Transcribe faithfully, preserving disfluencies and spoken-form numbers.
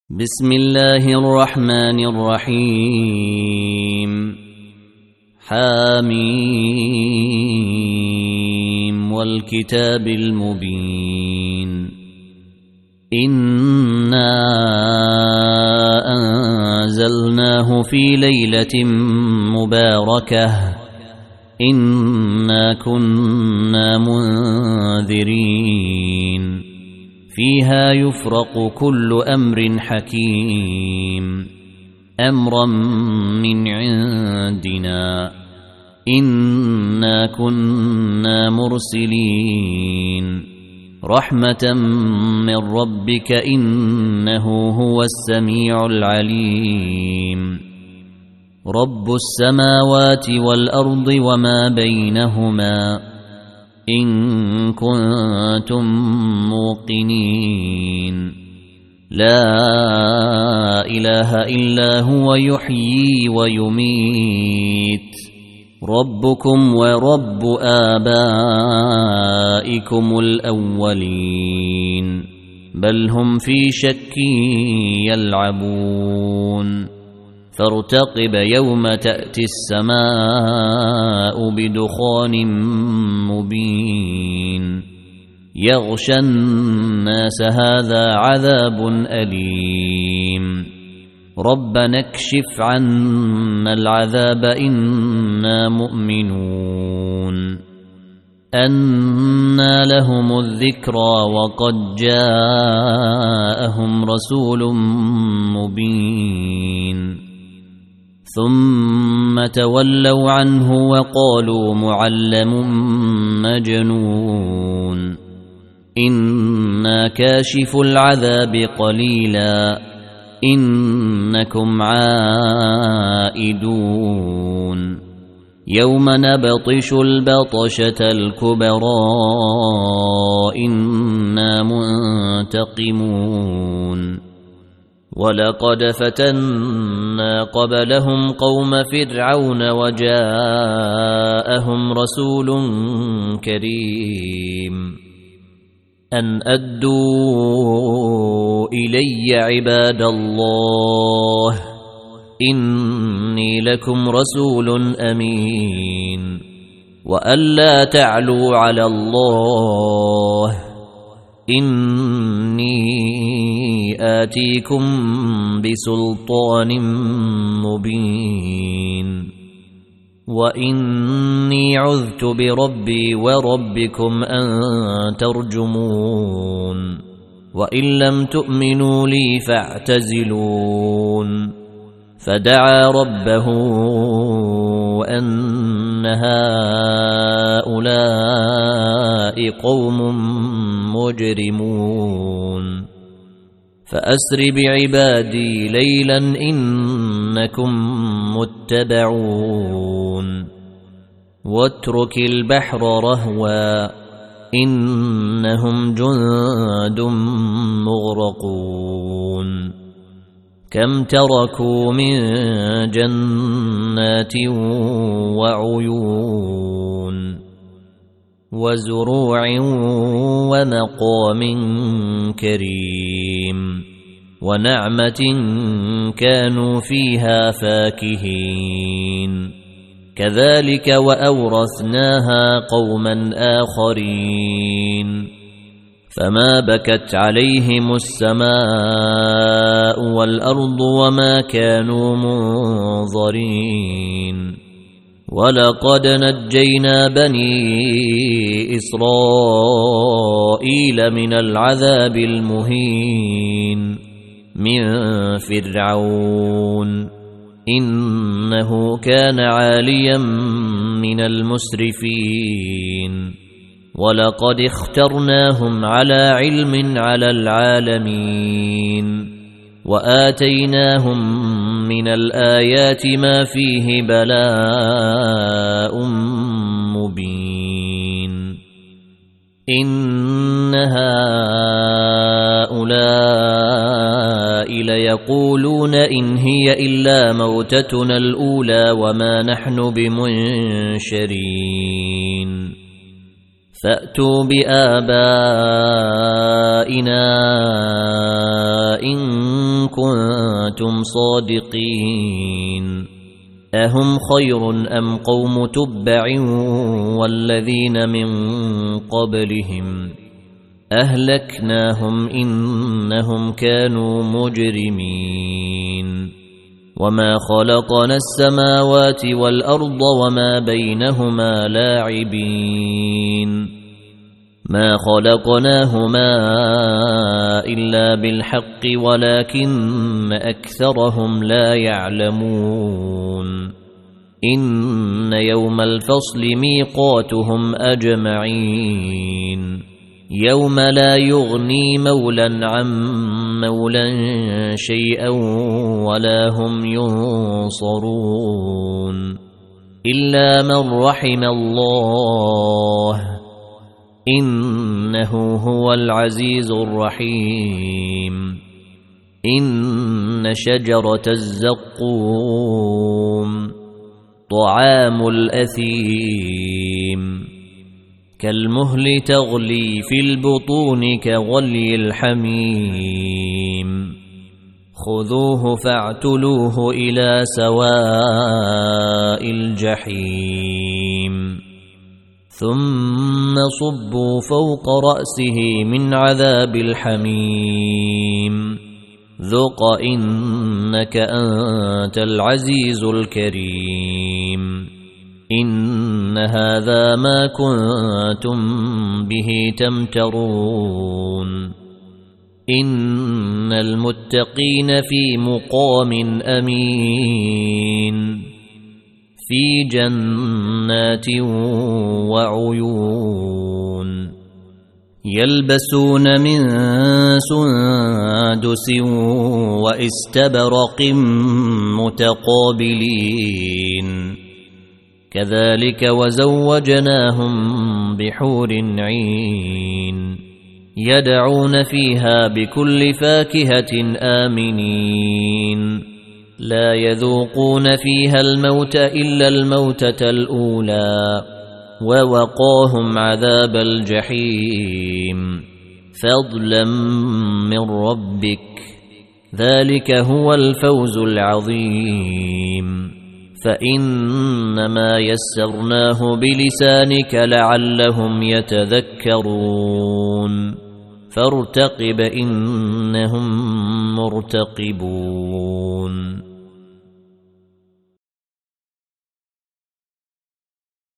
بسم الله الرحمن الرحيم حاميم والكتاب المبين إنا أنزلناه في ليلة مباركة إنا كنا منذرين فيها يفرق كل أمر حكيم أمرا من عندنا إنا كنا مرسلين رحمة من ربك إنه هو السميع العليم رب السماوات والأرض وما بينهما إن كنتم موقنين لا إله إلا هو يحيي ويميت ربكم ورب آبائكم الأولين بل هم في شك يلعبون فارتقب يوم تأتي السماء بدخان مبين يغشى الناس هذا عذاب أليم ربنا اكشف عنا العذاب إنا مؤمنون أنى لهم الذكرى وقد جاءهم رسول مبين ثم تولوا عنه وقالوا معلم مجنون إنا كاشف العذاب قليلا إنكم عائدون يوم نبطش البطشة الكبرى إنا منتقمون ولقد فتنا قبلهم قوم فرعون وجاءهم رسول كريم أن أدوا إلي عباد الله إني لكم رسول أمين وألا تعلوا على الله إني آتيكم بسلطان مبين وإني عذت بربي وربكم أن ترجمون وإن لم تؤمنوا لي فاعتزلون فدعا ربه أن هؤلاء قوم مجرمون فأسر بعبادي ليلا إنكم متبعون واترك البحر رهوا إنهم جند مغرقون كم تركوا من جنات وعيون وزروع ونقام كريم ونعمة كانوا فيها فاكهين كذلك وأورثناها قوما آخرين فما بكت عليهم السماء والأرض وما كانوا منظرين ولقد نجينا بني إسرائيل من العذاب المهين من فرعون إنه كان عاليا من المسرفين ولقد اخترناهم على علم على العالمين وآتيناهم من الآيات ما فيه بلاء مبين إن هؤلاء ليقولون إن هي إلا موتتنا الأولى وما نحن بمنشرين فأتوا بآبائنا إن كنتم صادقين أهم خير أم قوم تبع والذين من قبلهم أهلكناهم إنهم كانوا مجرمين وما خلقنا السماوات والأرض وما بينهما لاعبين ما خلقناهما إلا بالحق ولكن أكثرهم لا يعلمون إن يوم الفصل ميقاتهم أجمعين يوم لا يغني مولا عن مولا شيئا ولا هم ينصرون إلا من رحم الله إنه هو العزيز الرحيم إن شجرة الزقوم طعام الأثيم كالمهل تغلي في البطون كغلي الحميم خذوه فاعتلوه إلى سواء الجحيم ثم صبوا فوق رأسه من عذاب الحميم ذق إنك أنت العزيز الكريم إن هذا ما كنتم به تمترون إن المتقين في مقام أمين في جنات وعيون يلبسون من سندس واستبرق متقابلين كذلك وزوجناهم بحور عين يدعون فيها بكل فاكهة آمنين لا يذوقون فيها الموت إلا الموتة الأولى ووقاهم عذاب الجحيم فضلا من ربك ذلك هو الفوز العظيم فإنما يسرناه بلسانك لعلهم يتذكرون فارتقب إنهم مرتقبون